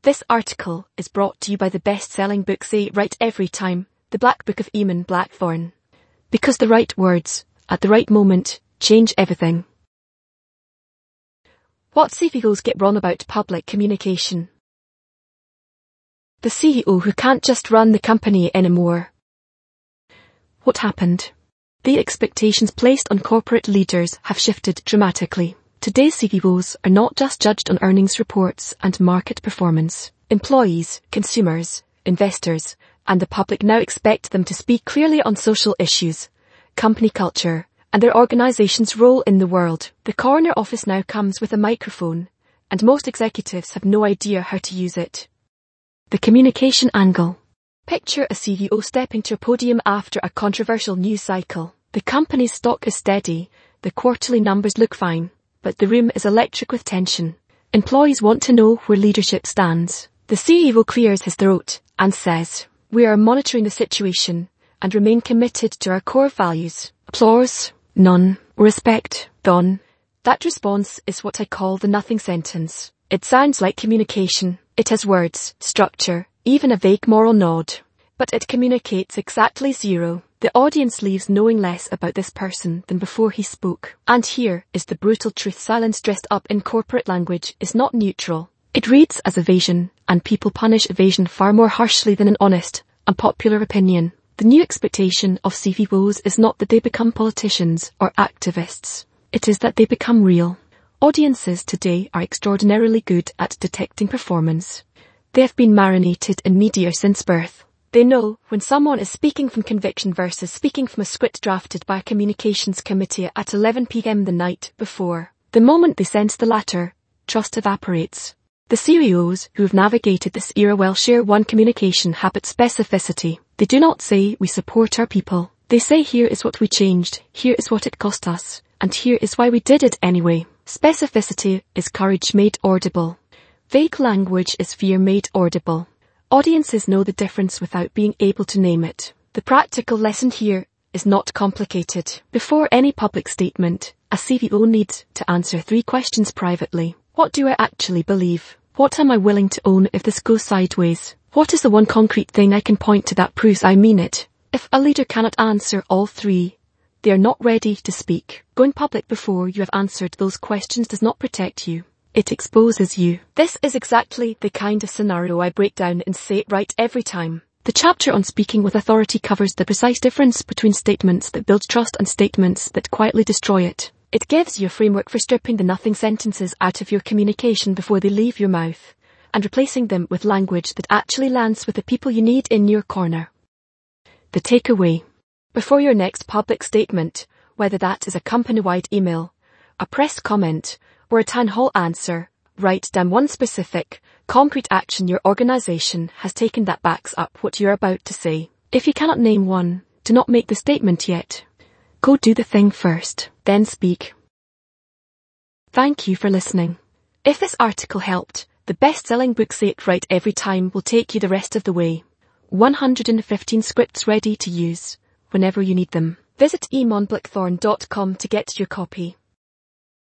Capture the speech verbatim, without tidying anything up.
This article is brought to you by the best-selling book Say It Right Every Time, The Black Book of Eamon Blackthorne. Because the right words, at the right moment, change everything. What C E Os get wrong about public communication? The C E O who can't just run the company anymore. What happened? The expectations placed on corporate leaders have shifted dramatically. Today's C E Os are not just judged on earnings reports and market performance. Employees, consumers, investors, and the public now expect them to speak clearly on social issues, company culture, and their organization's role in the world. The corner office now comes with a microphone, and most executives have no idea how to use it. The communication angle. Picture a C E O stepping to a podium after a controversial news cycle. The company's stock is steady, the quarterly numbers look fine, but the room is electric with tension. Employees want to know where leadership stands. The C E O clears his throat and says, "We are monitoring the situation and remain committed to our core values." Applause? None. Respect? Done. That response is what I call the nothing sentence. It sounds like communication. It has words, structure, even a vague moral nod. But it communicates exactly zero. The audience leaves knowing less about this person than before he spoke. And here is the brutal truth: silence dressed up in corporate language is not neutral. It reads as evasion, and people punish evasion far more harshly than an honest, unpopular opinion. The new expectation of C E Os is not that they become politicians or activists. It is that they become real. Audiences today are extraordinarily good at detecting performance. They have been marinated in media since birth. They know when someone is speaking from conviction versus speaking from a script drafted by a communications committee at eleven p.m. the night before. The moment they sense the latter, trust evaporates. The C E Os who have navigated this era well share one communication habit: specificity. They do not say, "We support our people." They say, "Here is what we changed, here is what it cost us, and here is why we did it anyway." Specificity is courage made audible. Vague language is fear made audible. Audiences know the difference without being able to name it. The practical lesson here is not complicated. Before any public statement, a C E O needs to answer three questions privately. What do I actually believe? What am I willing to own if this goes sideways? What is the one concrete thing I can point to that proves I mean it? If a leader cannot answer all three, they are not ready to speak. Going public before you have answered those questions does not protect you. It exposes you. This is exactly the kind of scenario I break down in Say It Right Every Time. The chapter on speaking with authority covers the precise difference between statements that build trust and statements that quietly destroy it. It gives you a framework for stripping the nothing sentences out of your communication before they leave your mouth, and replacing them with language that actually lands with the people you need in your corner. The takeaway. Before your next public statement, whether that is a company-wide email, a press comment, or a town hall answer, write down one specific, concrete action your organization has taken that backs up what you're about to say. If you cannot name one, do not make the statement yet. Go do the thing first, then speak. Thank you for listening. If this article helped, the best-selling book Say It Right Every Time will take you the rest of the way. one hundred fifteen scripts ready to use whenever you need them. Visit eamon blackthorne dot com to get your copy.